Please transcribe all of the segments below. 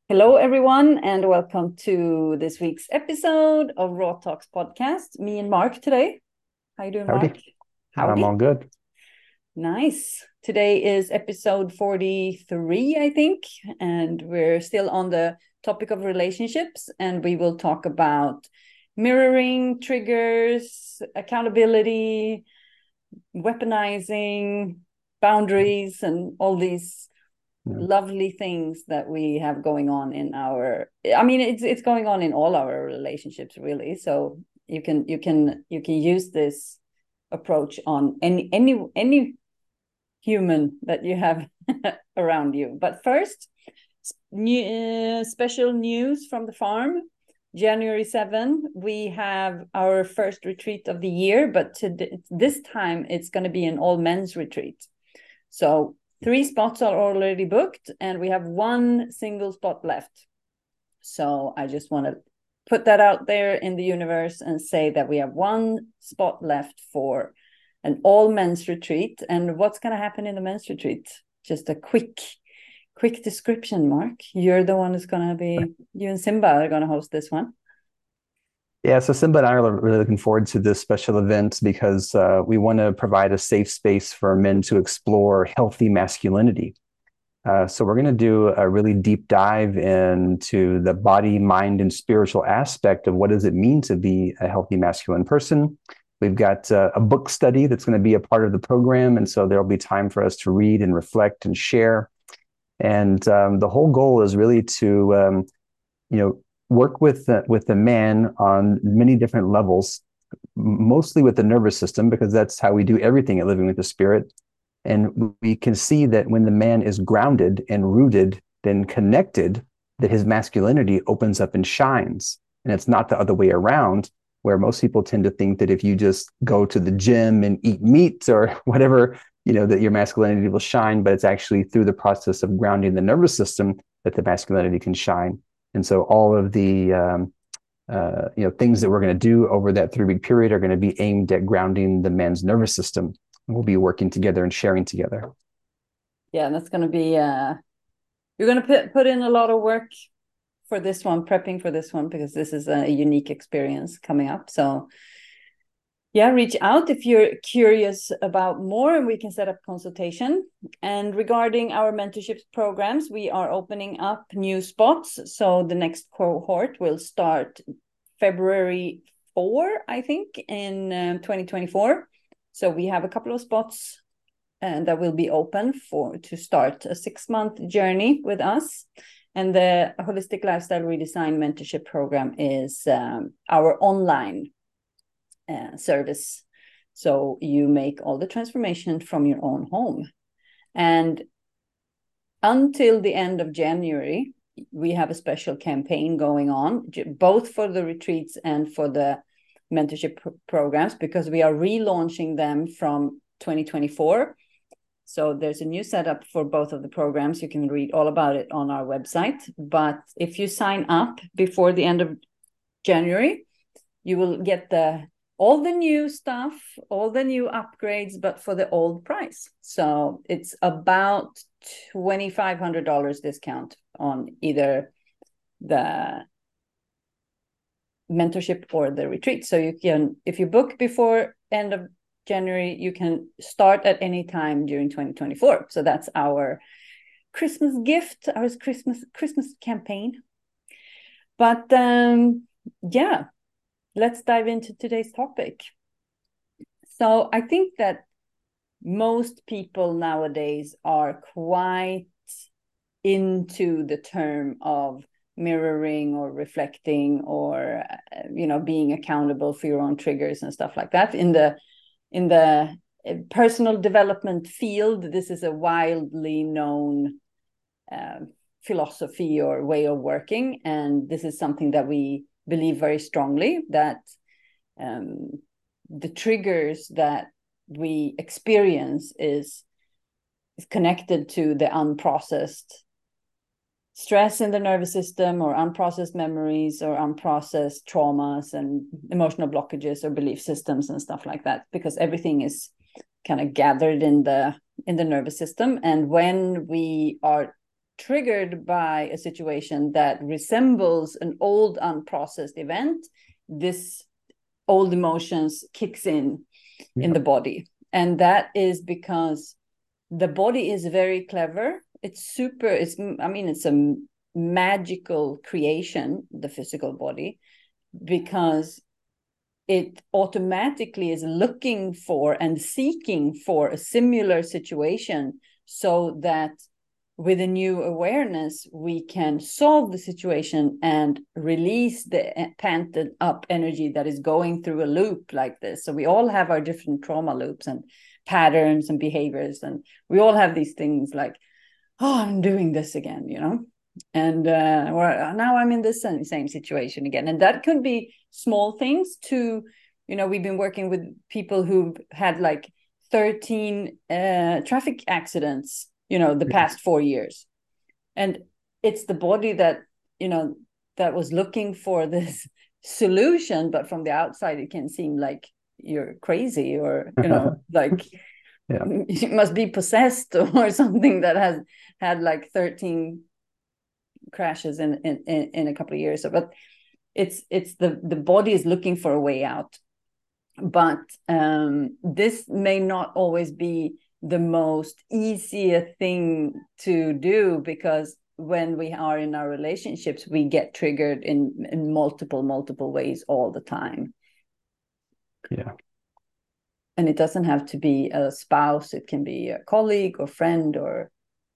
Hello, everyone, and welcome to this week's episode of Raw Talks podcast. Me and Mark today. How you doing, Mark? Howdy. I'm all Howdy. good. Nice. Today is episode 43, I think, and we're still on the topic of relationships, and we will talk about mirroring, triggers, accountability, weaponizing, boundaries, and all these Yeah. lovely things that we have going on in our, it's going on in all our relationships, really. So you can use this approach on any human that you have around you. But first, special news from the farm. January 7, we have our first retreat of the year, but this time it's going to be an all men's retreat. So 3 spots are already booked, and we have 1 single spot left. So I just want to put that out there in the universe and say that we have 1 spot left for an all men's retreat. And what's going to happen in the men's retreat? Just a quick description, Mark. You're the one who's going to be, you and Simba are going to host this one. Yeah, so Simba and I are really looking forward to this special event because we want to provide a safe space for men to explore healthy masculinity. So we're going to do a really deep dive into the body, mind, and spiritual aspect of what does it mean to be a healthy masculine person. We've got a book study that's going to be a part of the program, and so there'll be time for us to read and reflect and share. And the whole goal is really to work with the man on many different levels, mostly with the nervous system, because that's how we do everything at Living with the Spirit. And we can see that when the man is grounded and rooted, then connected, that his masculinity opens up and shines. And it's not the other way around, where most people tend to think that if you just go to the gym and eat meat or whatever, that your masculinity will shine. But it's actually through the process of grounding the nervous system that the masculinity can shine. And so all of the things that we're going to do over that 3-week period are going to be aimed at grounding the man's nervous system. We'll be working together and sharing together. Yeah, that's going to be, you're going to put in a lot of work for this one, prepping for this one, because this is a unique experience coming up. So yeah, reach out if you're curious about more, and we can set up consultation. And regarding our mentorship programs, we are opening up new spots. So the next cohort will start February 4, I think, in 2024. So we have a couple of spots that will be open to start a 6-month journey with us. And the Holistic Lifestyle Redesign Mentorship Program is our online service. So you make all the transformation from your own home. And until the end of January, we have a special campaign going on, both for the retreats and for the mentorship programs, because we are relaunching them from 2024. So there's a new setup for both of the programs. You can read all about it on our website. But if you sign up before the end of January, you will get all the new stuff, all the new upgrades, but for the old price. So it's about $2,500 discount on either the mentorship or the retreat. So you can, if you book before end of January, you can start at any time during 2024. So that's our Christmas gift, our Christmas campaign. But yeah, let's dive into today's topic. So I think that most people nowadays are quite into the term of mirroring or reflecting or being accountable for your own triggers and stuff like that. In the personal development field, this is a widely known philosophy or way of working, and this is something that we believe very strongly, that the triggers that we experience is connected to the unprocessed stress in the nervous system, or unprocessed memories, or unprocessed traumas and emotional blockages or belief systems and stuff like that, because everything is kind of gathered in the nervous system. And when we are triggered by a situation that resembles an old unprocessed event, this old emotions kicks in the body. And that is because the body is very clever. It's a magical creation, the physical body, because it automatically is looking for and seeking for a similar situation, so that with a new awareness, we can solve the situation and release the pent up energy that is going through a loop like this. So we all have our different trauma loops and patterns and behaviors, and we all have these things like, oh, I'm doing this again, and now I'm in this same situation again. And that could be small things to, we've been working with people who've had like 13 traffic accidents, the past 4 years. And it's the body that, that was looking for this solution, but from the outside, it can seem like you're crazy, or, like you must be possessed or something, that has had like 13 crashes in a couple of years. But it's the body is looking for a way out. But this may not always be the most easier thing to do, because when we are in our relationships, we get triggered in multiple ways all the time. Yeah. And it doesn't have to be a spouse. It can be a colleague or friend, or,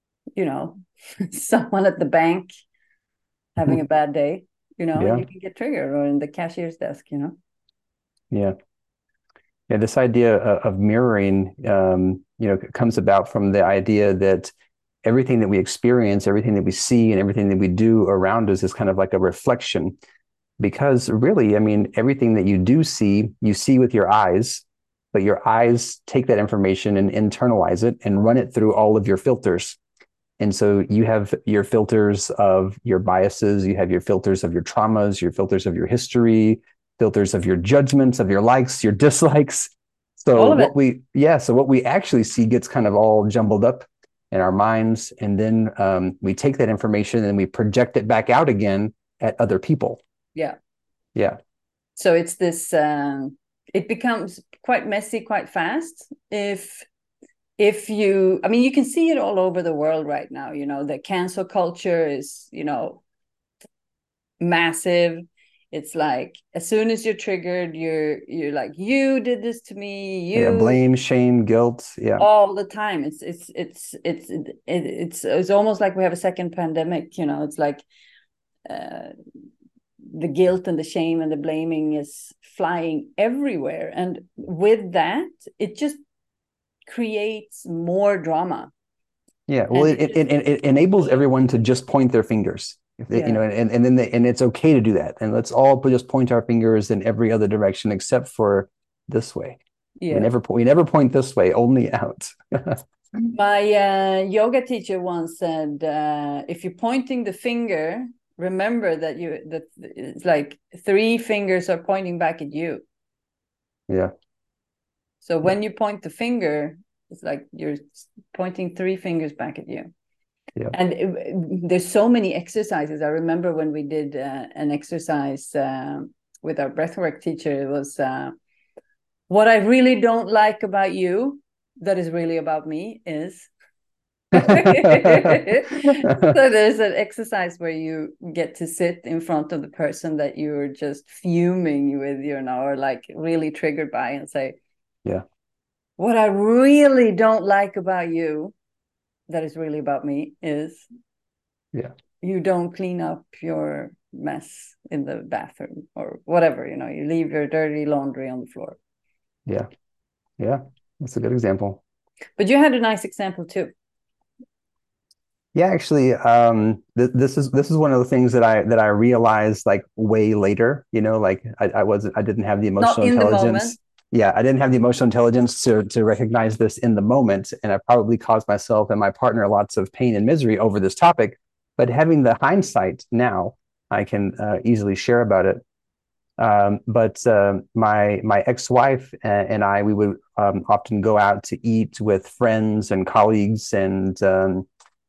someone at the bank having a bad day, you can get triggered, or in the cashier's desk, Yeah. Yeah. This idea of mirroring, comes about from the idea that everything that we experience, everything that we see, and everything that we do around us is kind of like a reflection. Because really, everything that you do see, you see with your eyes, but your eyes take that information and internalize it and run it through all of your filters. And so you have your filters of your biases, you have your filters of your traumas, your filters of your history, filters of your judgments, of your likes, your dislikes. So what we actually see gets kind of all jumbled up in our minds. And then we take that information and we project it back out again at other people. Yeah. Yeah. So it's this, it becomes quite messy quite fast. If you can see it all over the world right now, the cancel culture is, massive. It's like, as soon as you're triggered, you're like, you did this to me, blame, shame, guilt. Yeah. All the time. It's almost like we have a second pandemic, it's like, the guilt and the shame and the blaming is flying everywhere. And with that, it just creates more drama. Yeah. Well, it enables everyone to just point their fingers, and it's okay to do that. And let's all just point our fingers in every other direction except for this way. Yeah. We never point this way, only out. My yoga teacher once said, if you're pointing the finger, remember that it's like 3 fingers are pointing back at you. Yeah. So when you point the finger, it's like you're pointing 3 fingers back at you. Yeah. And there's so many exercises. I remember when we did an exercise with our breathwork teacher, it was what I really don't like about you, that is really about me, is. So there's an exercise where you get to sit in front of the person that you're just fuming with, or like really triggered by, and say, yeah, what I really don't like about you, that is really about me, is you don't clean up your mess in the bathroom, or whatever, you leave your dirty laundry on the floor. Yeah. That's a good example. But you had a nice example too. Yeah, actually, this is one of the things that I realized like way later. Like I didn't have the emotional intelligence. I didn't have the emotional intelligence to recognize this in the moment, and I probably caused myself and my partner lots of pain and misery over this topic. But having the hindsight now, I can easily share about it. But my ex-wife and I, we would often go out to eat with friends and colleagues, and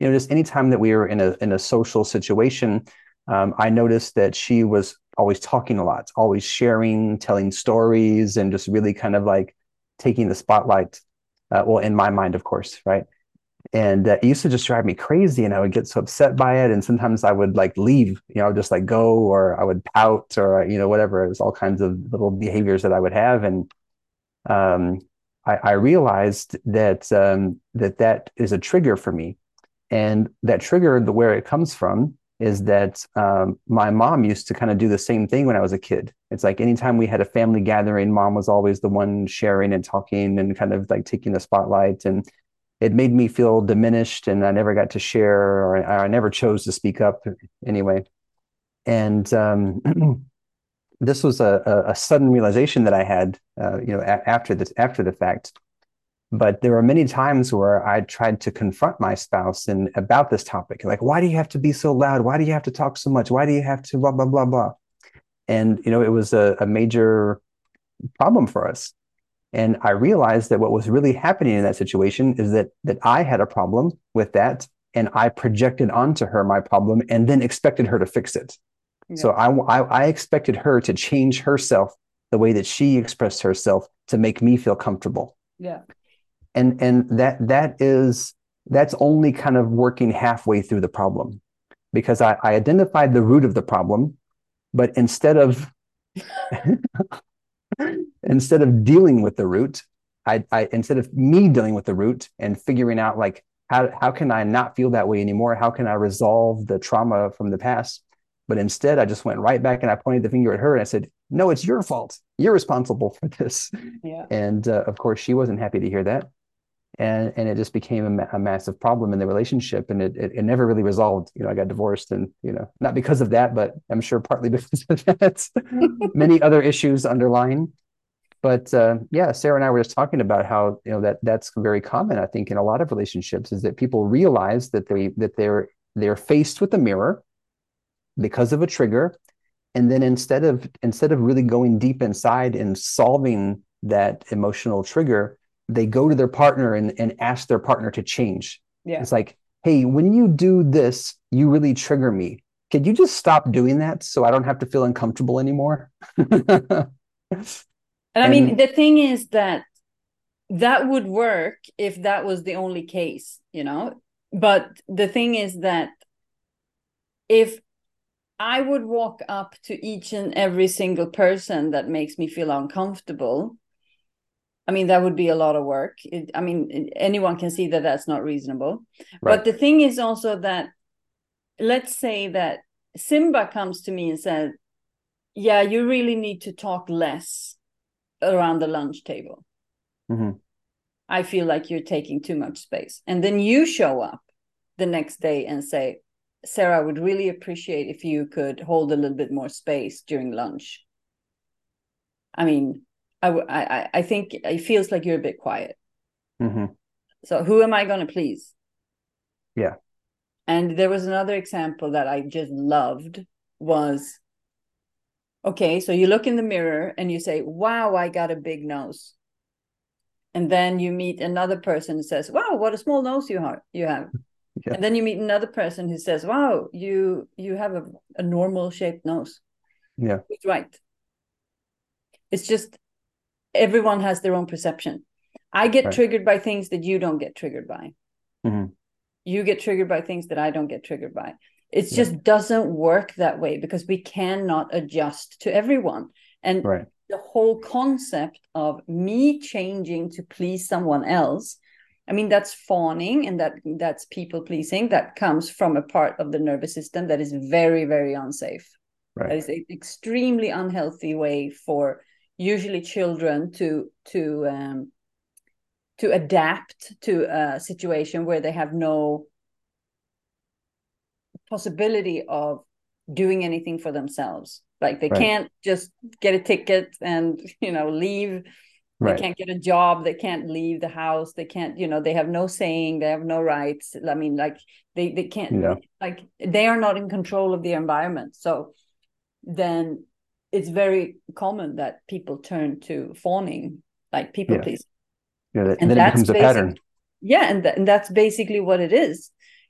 just anytime that we were in a social situation, I noticed that she was always talking a lot, always sharing, telling stories, and just really kind of like taking the spotlight. Well, in my mind, of course, right? And it used to just drive me crazy, and I would get so upset by it. And sometimes I would like leave, just like go, or I would pout, or whatever. It was all kinds of little behaviors that I would have, and um, I realized that that is a trigger for me. And that trigger, where it comes from, is that my mom used to kind of do the same thing when I was a kid. It's like anytime we had a family gathering, mom was always the one sharing and talking and kind of like taking the spotlight. And it made me feel diminished, and I never got to share, or I never chose to speak up anyway. And this was a sudden realization that I had, after the fact. But there were many times where I tried to confront my spouse and about this topic, like, why do you have to be so loud? Why do you have to talk so much? Why do you have to blah blah blah blah? And it was a major problem for us. And I realized that what was really happening in that situation is that I had a problem with that, and I projected onto her my problem, and then expected her to fix it. Yeah. So I expected her to change herself the way that she expressed herself to make me feel comfortable. Yeah. And that's only kind of working halfway through the problem, because I identified the root of the problem, but instead of dealing with the root, I instead of me dealing with the root and figuring out like how can I not feel that way anymore? How can I resolve the trauma from the past? But instead, I just went right back and I pointed the finger at her and I said, "No, it's your fault. You're responsible for this." Yeah. And of course, she wasn't happy to hear that. And it just became a massive problem in the relationship, and it never really resolved. I got divorced, and not because of that, but I'm sure partly because of that. Many other issues underlying. But yeah, Sarah and I were just talking about how that's very common, I think, in a lot of relationships, is that people realize that they're faced with a mirror because of a trigger, and then instead of really going deep inside and solving that emotional trigger, they go to their partner and ask their partner to change. Yeah. It's like, hey, when you do this, you really trigger me. Could you just stop doing that so I don't have to feel uncomfortable anymore? And I mean, the thing is that would work if that was the only case, But the thing is that if I would walk up to each and every single person that makes me feel uncomfortable, I mean, that would be a lot of work. Anyone can see that that's not reasonable. Right. But the thing is also that, let's say that Simba comes to me and says, yeah, you really need to talk less around the lunch table. Mm-hmm. I feel like you're taking too much space. And then you show up the next day and say, Sarah, I would really appreciate if you could hold a little bit more space during lunch. I mean, I think it feels like you're a bit quiet. Mm-hmm. So who am I going to please? Yeah. And there was another example that I just loved was, okay, so you look in the mirror and you say, wow, I got a big nose. And then you meet another person who says, wow, what a small nose you have. Yeah. And then you meet another person who says, wow, you have a normal shaped nose. Yeah. Who's right? It's just everyone has their own perception. I get triggered by things that you don't get triggered by. Mm-hmm. You get triggered by things that I don't get triggered by. It just doesn't work that way because we cannot adjust to everyone. And the whole concept of me changing to please someone else, I mean, that's fawning, and that's people pleasing. That comes from a part of the nervous system that is very, very unsafe. Right. That is an extremely unhealthy way for usually children to adapt to a situation where they have no possibility of doing anything for themselves. Like they can't just get a ticket and leave. They can't get a job. They can't leave the house. They can't, they have no saying. They have no rights. I mean, like they can't, like they are not in control of the environment. So then it's very common that people turn to fawning, like people please. Yeah, and then it becomes a pattern. Yeah, and that's basically what it is.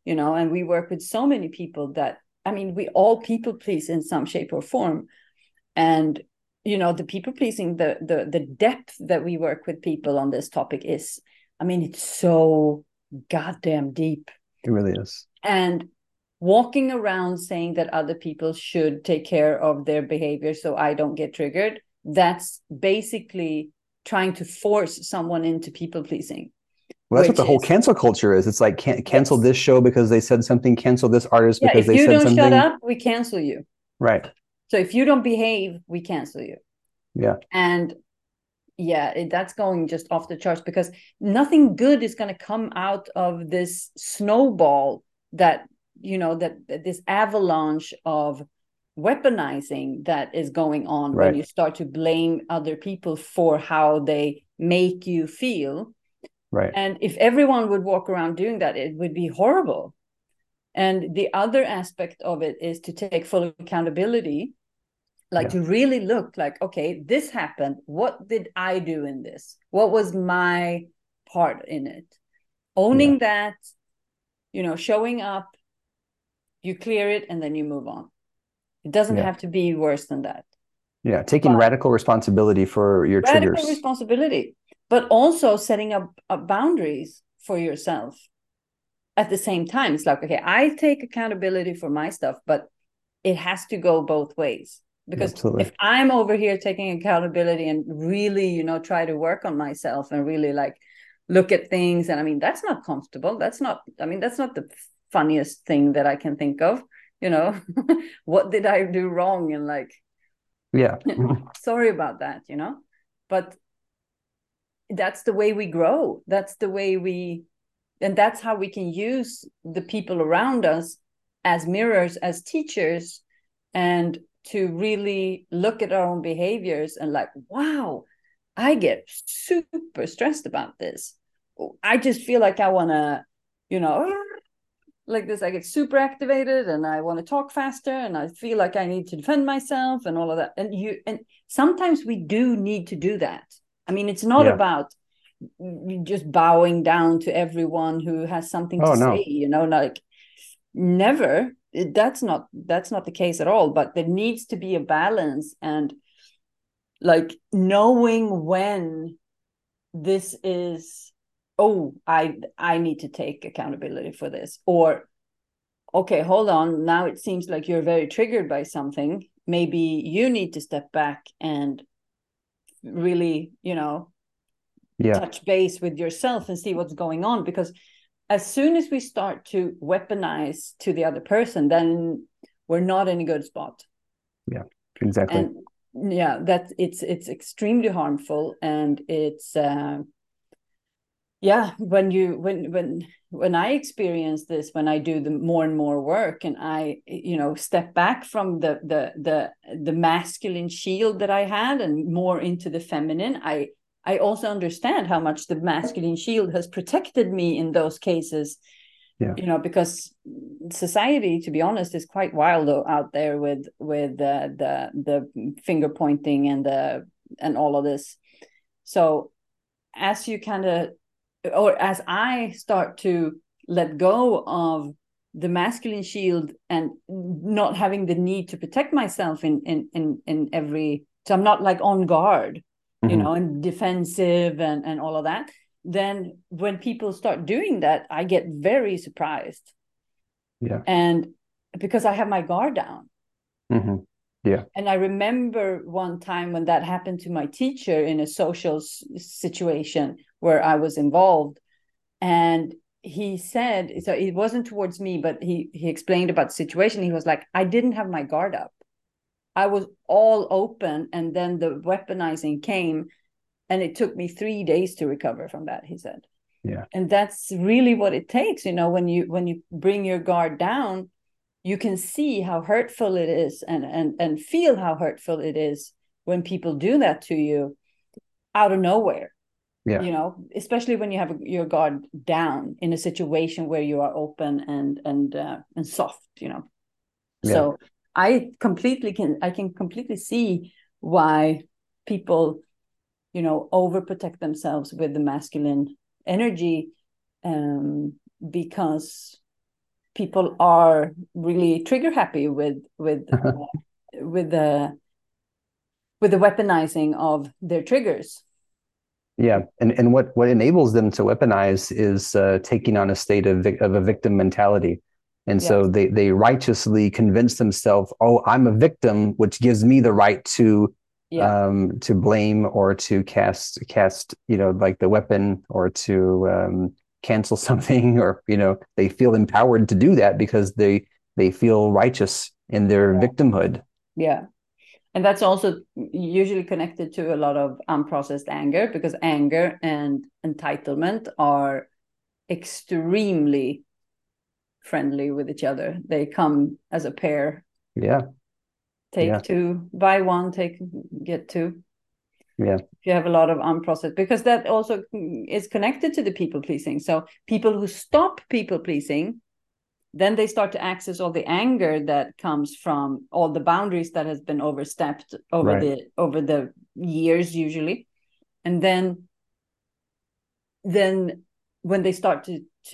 you know, and we work with so many people that, I mean, we all people please in some shape or form. And, you know, the people pleasing, the depth that we work with people on this topic is, I mean, it's so goddamn deep. It really is. And walking around saying that other people should take care of their behavior so I don't get triggered, that's basically trying to force someone into people pleasing. Well, that's what the whole cancel culture is. It's like, cancel this show because they said something, cancel this artist because they said something. If you don't shut up, we cancel you. Right. So if you don't behave, we cancel you. Yeah. And yeah, that's going just off the charts, because nothing good is going to come out of this snowball that, you know, that this avalanche of weaponizing that is going on when you start to blame other people for how they make you feel. Right. And if everyone would walk around doing that, it would be horrible. And the other aspect of it is to take full accountability, like to really look like, okay, this happened. What did I do in this? What was my part in it? Owning that, you know, showing up, you clear it, and then you move on. It doesn't have to be worse than that. Yeah, taking radical responsibility for your triggers. Radical responsibility, but also setting up boundaries for yourself at the same time. It's like, okay, I take accountability for my stuff, but it has to go both ways. Because if I'm over here taking accountability and really, you know, try to work on myself and really like look at things, and I mean, that's not comfortable. That's not the funniest thing that I can think of, you know. What did I do wrong? And like, sorry about that, you know. But that's the way we grow. That's the way and that's how we can use the people around us as mirrors, as teachers, and to really look at our own behaviors and like, wow, I get super stressed about this. I just feel like I want to, you know, like this, I get super activated and I want to talk faster and I feel like I need to defend myself and all of that. And sometimes we do need to do that. I mean, it's not about just bowing down to everyone who has something to say, you know, like never. That's not the case at all. But there needs to be a balance, and like knowing when this is, oh, I need to take accountability for this, or okay, hold on, now it seems like you're very triggered by something. Maybe you need to step back and really, you know, touch base with yourself and see what's going on. Because as soon as we start to weaponize to the other person, then we're not in a good spot. Yeah, exactly. And yeah, that it's extremely harmful. And it's when I experience this, when I do the more and more work and I, you know, step back from the masculine shield that I had and more into the feminine, I also understand how much the masculine shield has protected me in those cases, you know, because society, to be honest, is quite wild out there with the finger pointing and all of this. So as you kind of, or as I start to let go of the masculine shield and not having the need to protect myself in every, so I'm not like on guard, you know, and defensive and all of that, then when people start doing that, I get very surprised. Yeah. And because I have my guard down. Yeah. And I remember one time when that happened to my teacher in a social situation where I was involved. And he said, so it wasn't towards me, but he explained about the situation. He was like, I didn't have my guard up. I was all open, and then the weaponizing came, and it took me 3 days to recover from that, he said. Yeah. And that's really what it takes, you know, when you bring your guard down, you can see how hurtful it is and feel how hurtful it is when people do that to you out of nowhere. Yeah. You know, especially when you have your guard down in a situation where you are open and soft, you know. So I can completely see why people, you know, overprotect themselves with the masculine energy, because people are really trigger happy with the weaponizing of their triggers. Yeah, and what enables them to weaponize is taking on a state of a victim mentality, and so Yes. they righteously convince themselves, oh, I'm a victim, which gives me the right Yeah. to blame or to cast like the weapon or to cancel something, or they feel empowered to do that because they feel righteous in their victimhood. Yeah. And that's also usually connected to a lot of unprocessed anger, because anger and entitlement are extremely friendly with each other. They come as a pair. Yeah, Take yeah, two, buy one, get two. yeah. If you have a lot of unprocessed, because that also is connected to the people pleasing. So people who stop people pleasing, then they start to access all the anger that comes from all the boundaries that has been overstepped over Right. the years usually. And then when they start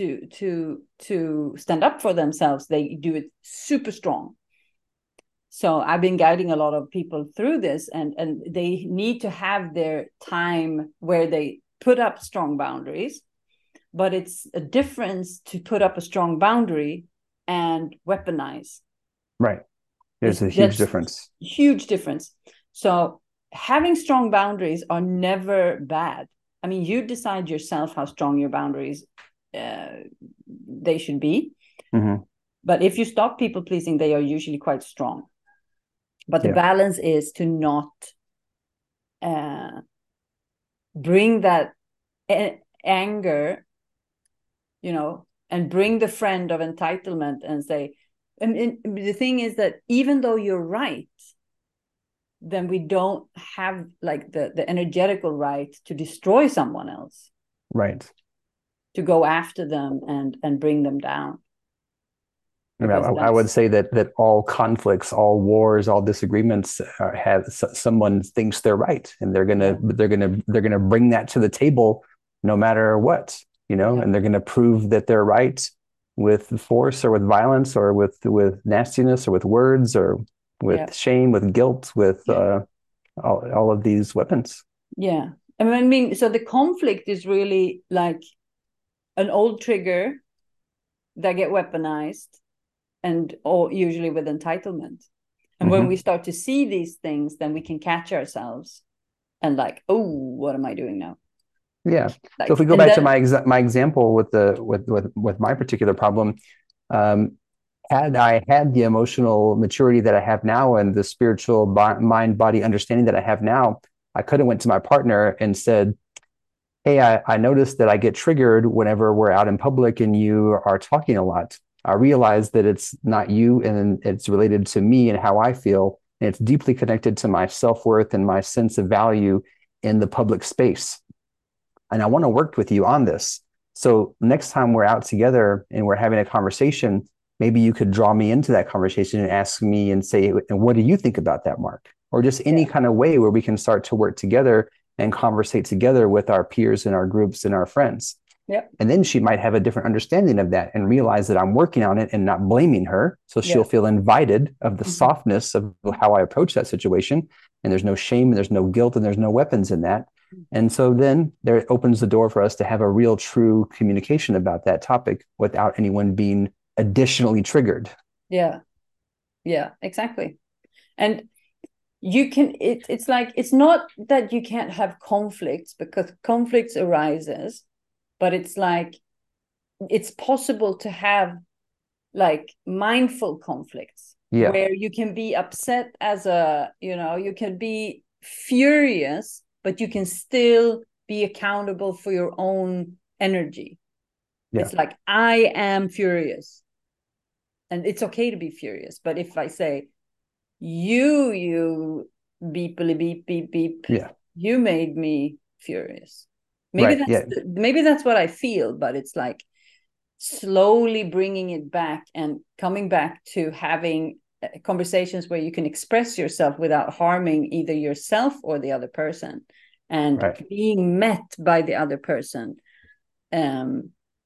to stand up for themselves, they do it super strong. So I've been guiding a lot of people through this, and they need to have their time where they put up strong boundaries, but it's a difference to put up a strong boundary and weaponize. Right. There's a huge That's difference. huge difference. So having strong boundaries are never bad. I mean, you decide yourself how strong your boundaries they should be. Mm-hmm. But if you stop people pleasing, they are usually quite strong. But the Yeah. balance is to not bring that anger, and bring the friend of entitlement and say, and the thing is that even though you're right, then we don't have like the energetical right to destroy someone else, Right. to go after them and bring them down. I mean, Because I would that's say that all conflicts, all wars, all disagreements have someone thinks they're right, and they're gonna bring that to the table, no matter what, yeah, and they're gonna prove that they're right with force or with violence or with nastiness or with words or yeah, with shame, with guilt, with yeah, all of these weapons. yeah. I mean, so the conflict is really like an old trigger that get weaponized, and or usually with entitlement. And when we Mm-hmm. start to see these things, then we can catch ourselves and like, oh, what am I doing now? Yeah. So if we Like, go and back to then my example with with my particular problem, um, had I had the emotional maturity that I have now and the spiritual mind body understanding that I have now, I could have went to my partner and said, "Hey, I noticed that I get triggered whenever we're out in public and you are talking a lot. I realize that it's not you and it's related to me and how I feel, and it's deeply connected to my self-worth and my sense of value in the public space. And I want to work with you on this. So next time we're out together and we're having a conversation, maybe you could draw me into that conversation and ask me and say, and what do you think about that, Mark? Or just any yeah, kind of way where we can start to work together and conversate together with our peers and our groups and our friends." yeah, And then she might have a different understanding of that and realize that I'm working on it and not blaming her. So she'll yeah, feel invited of the mm-hmm. softness of how I approach that situation. And there's no shame and there's no guilt and there's no weapons in that. And so then there opens the door for us to have a real, true communication about that topic without anyone being additionally triggered. Yeah, yeah, exactly. And you can it's like, it's not that you can't have conflicts, because conflicts arises, but it's like it's possible to have like mindful conflicts Yeah. where you can be upset as a, you can be furious, but you can still be accountable for your own energy. Yeah. It's like, I am furious, and it's okay to be furious. But if I say, you beepily beep beep beep, Yeah. you made me furious, maybe Right. that's Yeah. maybe that's what I feel, but it's like slowly bringing it back and coming back to having conversations where you can express yourself without harming either yourself or the other person, and Right. being met by the other person, um,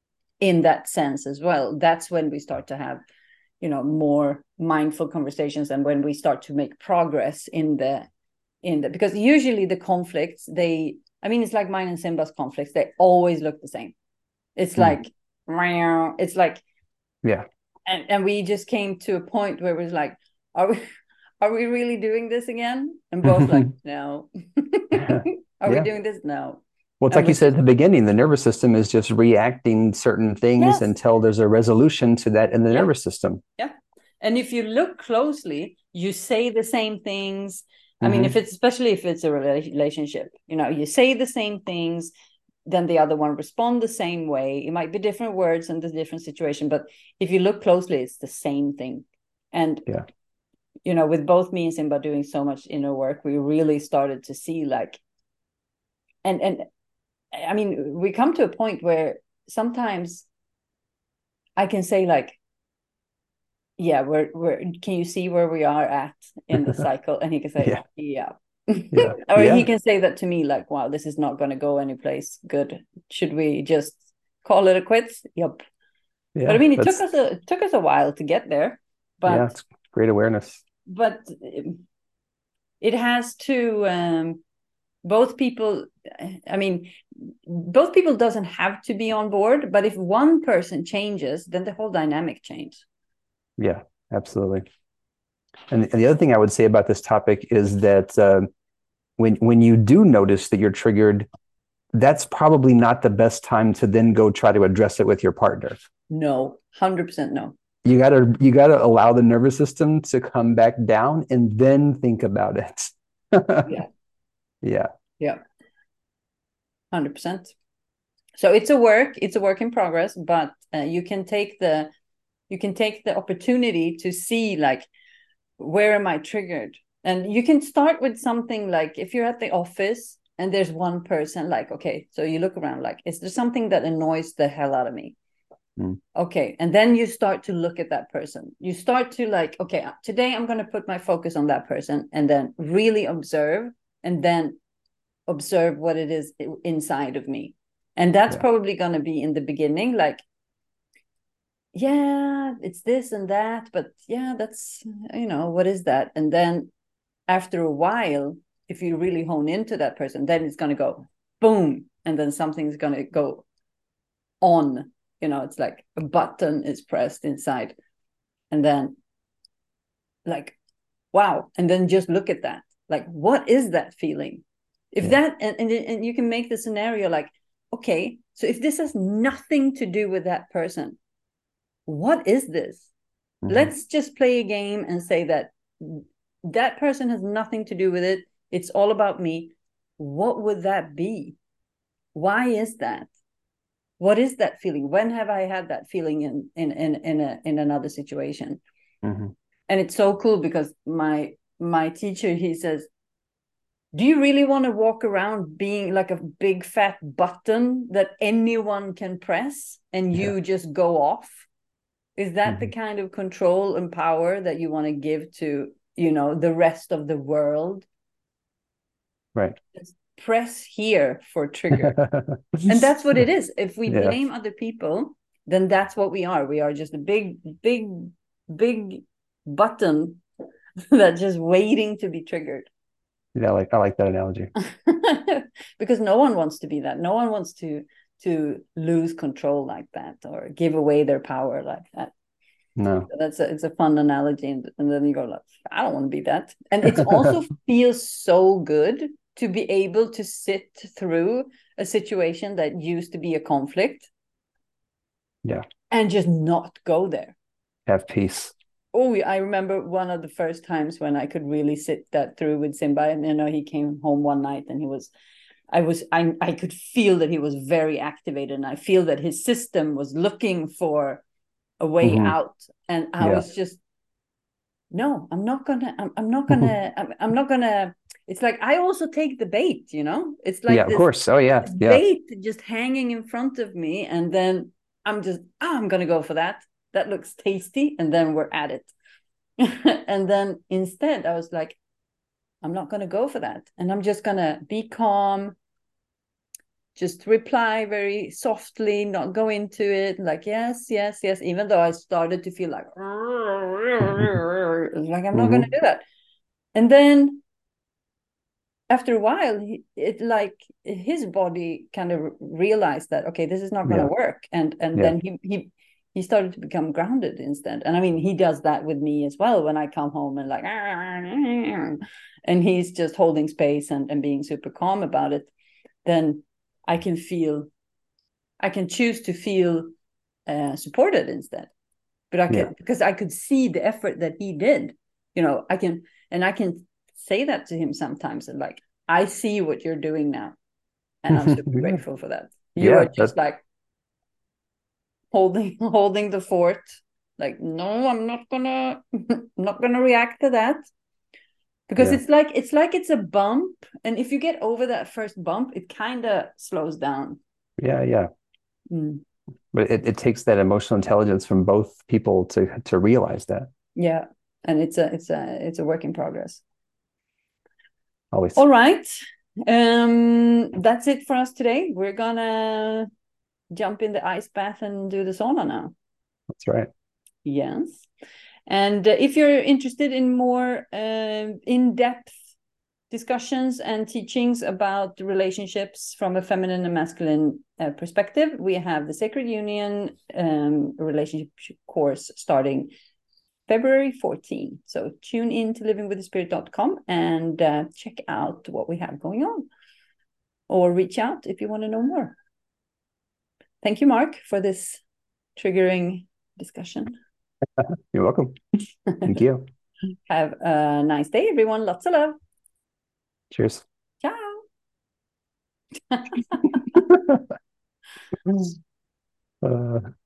in that sense as well. That's when we start to have, you know, more mindful conversations, and when we start to make progress in the because usually the conflicts, it's like mine and Simba's conflicts, they always look the same. It's like, it's like, yeah. And we just came to a point where it was like, are we really doing this again? And both like, no. Are we doing this? No. Well, it's like you said at the beginning, the nervous system is just reacting certain things until there's a resolution to that in the nervous system. Yeah. And if you look closely, you say the same things. I mean, especially if it's a relationship, you know, you say the same things, then the other one respond the same way. It might be different words and the different situation, but if you look closely, it's the same thing. And, you know, with both me and Simba doing so much inner work, we really started to see like, and I mean, we come to a point where sometimes I can say like, yeah, we're can you see where we are at in the cycle? And he can say, yeah. Or he can say that to me, like, wow, this is not going to go anyplace good. Should we just call it a quits? Yep. Yeah, but I mean, it took us a while to get there. But it's great awareness. But it has to both people. I mean, both people doesn't have to be on board, but if one person changes, then the whole dynamic changes. Yeah, absolutely. And the other thing I would say about this topic is that when you do notice that you're triggered, that's probably not the best time to then go try to address it with your partner. No, 100% no. You gotta allow the nervous system to come back down and then think about it. Yeah. 100%. So it's a work in progress, but you can take the opportunity to see like, where am I triggered? And you can start with something like, if you're at the office and there's one person, like, okay, so you look around, like, is there something that annoys the hell out of me? Okay. And then you start to look at that person. You start to like, okay, today I'm going to put my focus on that person, and then really observe, and then observe what it is inside of me. And that's probably going to be in the beginning, like, yeah, it's this and that, but yeah, that's, you know, what is that? And then after a while, if you really hone into that person, then it's going to go boom, and then something's going to go on, you know, it's like a button is pressed inside, and then like, wow. And then just look at that, like, what is that feeling? If that, and you can make the scenario like, okay, so if this has nothing to do with that person, what is this? Let's just play a game and say that that person has nothing to do with it. It's all about me. What would that be? Why is that? What is that feeling? When have I had that feeling in another situation? And it's so cool because my teacher, he says, do you really want to walk around being like a big fat button that anyone can press and you just go off? Is that the kind of control and power that you want to give to, you know, the rest of the world? Right. Just press here for trigger. And that's what it is. If we blame other people, then that's what we are. We are just a big button that's just waiting to be triggered. Yeah, I like that analogy. Because no one wants to be that. No one wants to lose control like that, or give away their power like that. No. So it's a fun analogy, and then you go like, I don't want to be that. And it also feels so good to be able to sit through a situation that used to be a conflict, and just not go there. Have peace. Oh, I remember one of the first times when I could really sit that through with Simba. And you know, he came home one night and I could feel that he was very activated, and I feel that his system was looking for a way out. And I was just, no, I'm not gonna, it's like, I also take the bait, you know, it's like, of course. Oh yeah. Bait just hanging in front of me. And then I'm just, I'm going to go for that. That looks tasty. And then we're at it. And then instead I was like, I'm not going to go for that. And I'm just going to be calm, just reply very softly, not go into it, like yes, yes, yes, even though I started to feel like I'm not going to do that. And then after a while, his body kind of realized that, okay, this is not going to work, and then he started to become grounded instead. And I mean, he does that with me as well when I come home and like, and he's just holding space and being super calm about it. Then I can choose to feel supported instead. But I can, because I could see the effort that he did. I can say that to him sometimes, and like, I see what you're doing now, and I'm super grateful for that. You are just like holding the fort. Like, no, I'm not gonna react to that, because it's like it's a bump, and if you get over that first bump, it kind of slows down. But it takes that emotional intelligence from both people to realize that. Yeah, and it's a work in progress. Always. All right, that's it for us today. We're gonna jump in the ice bath and do the sauna now. That's right. Yes. And if you're interested in more in-depth discussions and teachings about relationships from a feminine and masculine perspective, we have the Sacred Union relationship course starting February 14. So tune in to livingwiththespirit.com and check out what we have going on, or reach out if you want to know more. Thank you, Mark, for this triggering discussion. You're welcome. Thank you. Have a nice day, everyone. Lots of love. Cheers. Ciao.